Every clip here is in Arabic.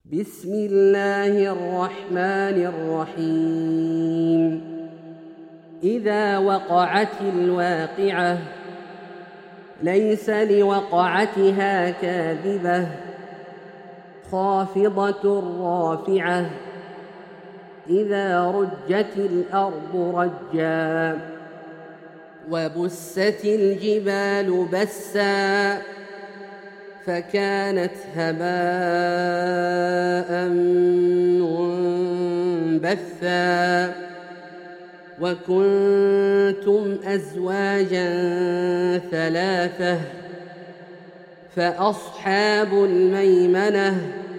بسم الله الرحمن الرحيم. إذا وقعت الواقعة ليس لوقعتها كاذبة خافضة رافعة إذا رجت الأرض رجا وبست الجبال بسا فكانت هباء منبثا وكنتم أزواجا ثلاثة فأصحاب الميمنة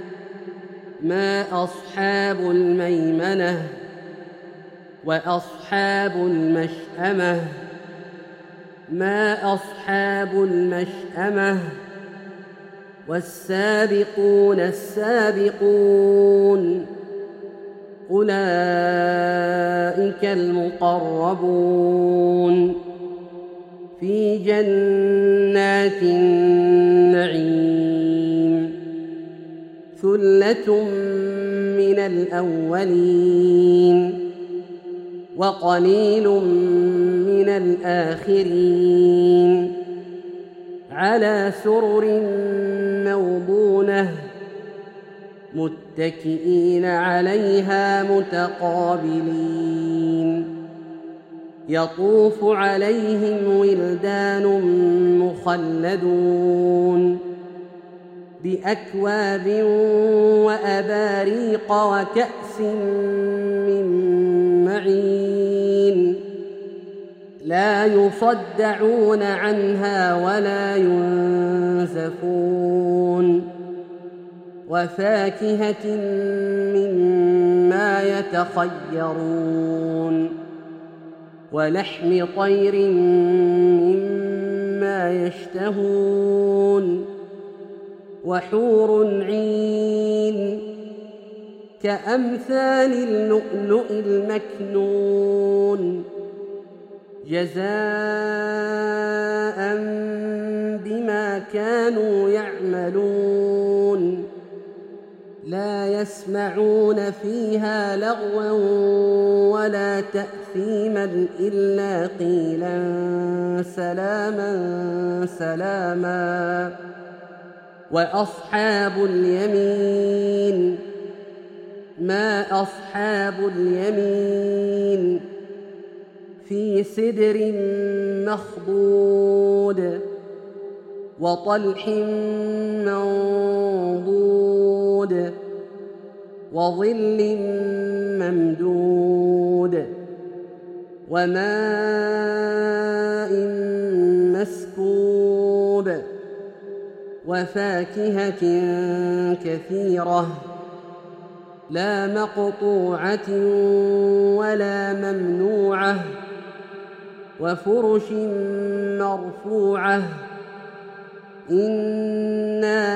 ما أصحاب الميمنة وأصحاب المشأمة ما أصحاب المشأمة والسابقون السابقون أولئك المقربون في جنات النعيم ثلة من الأولين وقليل من الآخرين على سرر موضونة متكئين عليها متقابلين يطوف عليهم ولدان مخلدون بأكواب وأباريق وكأس من معين لا يصدعون عنها ولا ينزفون وفاكهة مما يتخيرون ولحم طير مما يشتهون وحور عين كأمثال اللؤلؤ المكنون جزاء بما كانوا يعملون لا يسمعون فيها لغوا ولا تأثيما إلا قيلا سلاما سلاما وأصحاب اليمين ما أصحاب اليمين في سدر مخضود وطلح منضود وظل ممدود وماء مسكوب وفاكهة كثيرة لا مقطوعة ولا ممنوعة وفرش مرفوعة إنا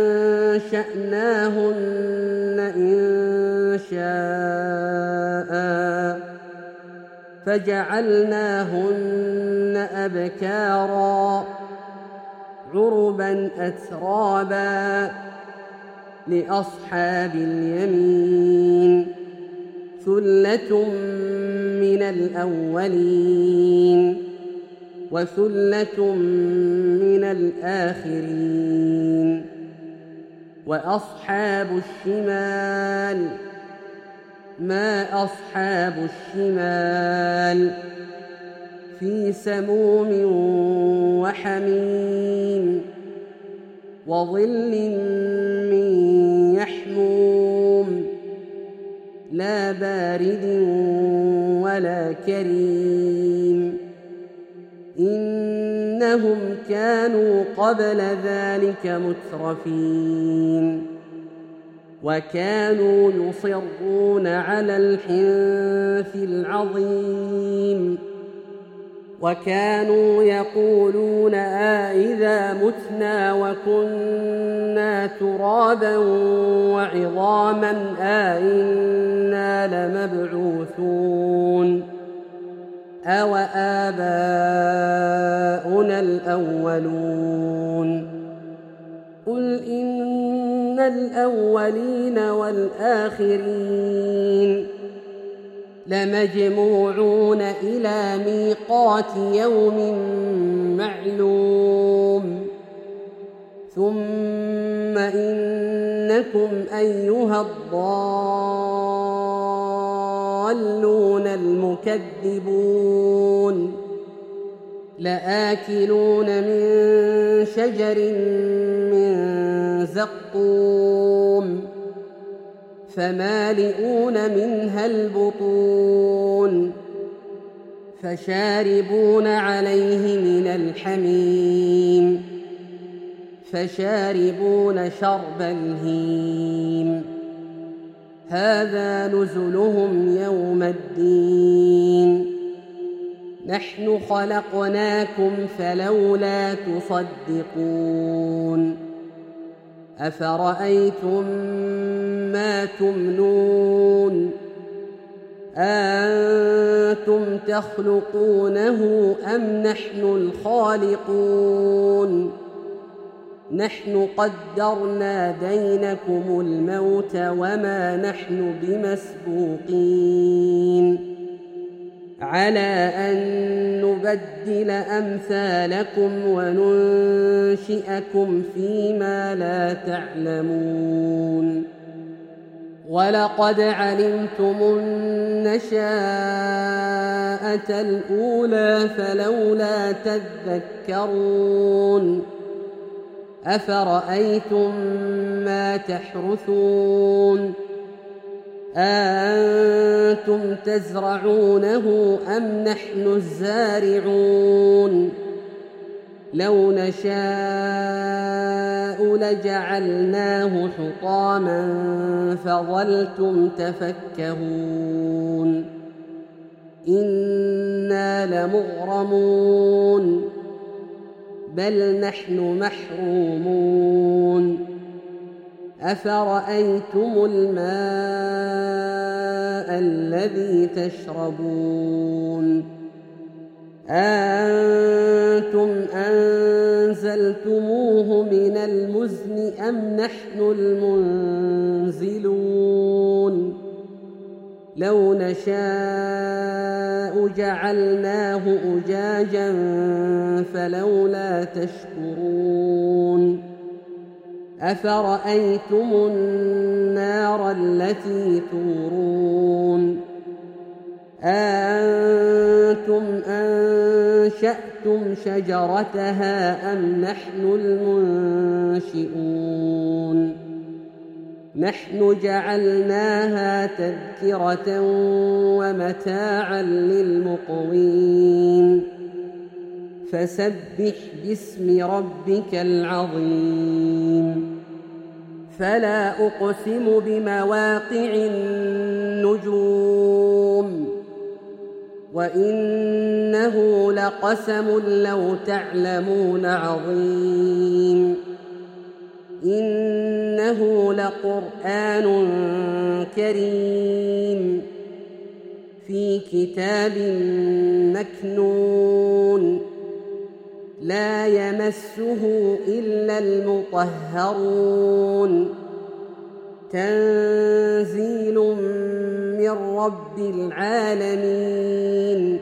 أنشأناهن إنشاء فجعلناهن أبكارا عربا أترابا لأصحاب اليمين ثلة من الأولين وثلة من الآخرين وأصحاب الشمال ما أصحاب الشمال في سموم وحميم وظل من يحموم لا بارد ولا كريم إنهم كانوا قبل ذلك مترفين وكانوا يصرون على الحنث العظيم وكانوا يقولون أإذا متنا وكنا ترابا وعظاما أإنا لمبعوثون أوآباؤنا الأولون قل إن الأولين والآخرين لمجموعون إلى ميقات يوم معلوم ثم إنكم أيها الضالون المكذبون لآكلون من شجر من زقوم فمالئون منها البطون فشاربون عليه من الحميم فشاربون شرب الهيم هذا نزلهم يوم الدين نحن خلقناكم فلولا تصدقون أفرأيتم ما تمنون أأنتم تخلقونه أم نحن الخالقون نحن قدرنا بينكم الموت وما نحن بمسبوقين على أن نبدل أمثالكم وننشئكم فيما لا تعلمون ولقد علمتم النشاءة الأولى فلولا تذكرون أفرأيتم ما تحرثون أأنتم تزرعونه أم نحن الزارعون لو نشاء لجعلناه حطاما فظلتم تفكهون إنا لمغرمون بل نحن محرومون أفرأيتم الماء الذي تشربون أأنتم أنزلتموه من المزن أم نحن المنزلون لو نشاء جعلناه أجاجا فلولا تشكرون أفرأيتم النار التي تورون أأنتم أنشأتم شجرتها أم نحن المنشئون نحن جعلناها تذكرة ومتاعا للمقوين فسبح باسم ربك العظيم فلا أقسم بمواقع النجوم وإنه لقسم لو تعلمون عظيم إنه لقرآن كريم في كتاب مكنون لا يمسه إلا المطهرون تنزيل من رب العالمين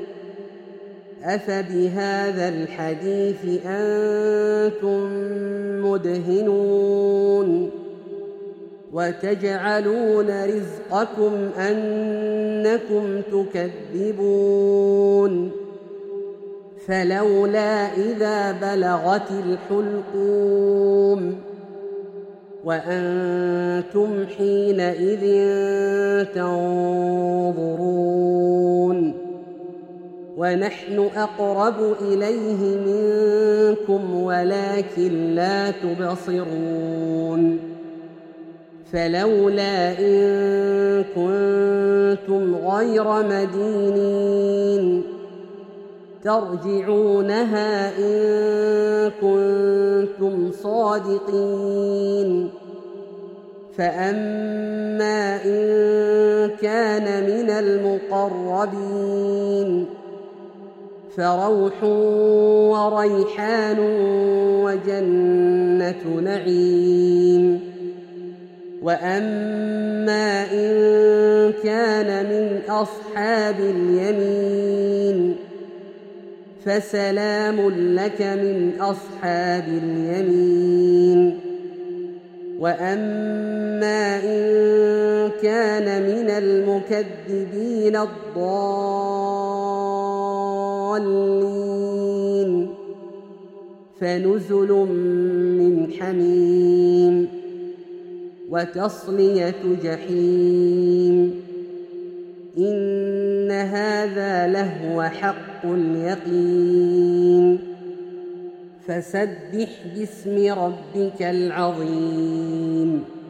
أفبهذا الحديث أنتم مدهنون وتجعلون رزقكم أنكم تكذبون فلولا إذا بلغت الحلقوم وأنتم حينئذ تنظرون ونحن أقرب إليه منكم ولكن لا تبصرون فلولا إن كنتم غير مدينين ترجعونها إن كنتم صادقين فأما إن كان من المقربين فروح وريحان وجنة نعيم وأما إن كان من أصحاب اليمين فسلام لك من أصحاب اليمين. وأما إن كان من المكذبين الضالين فنزل من حميم وتصلية جحيم. إن هذا لهو حق اليقين. فسبح باسم ربك العظيم.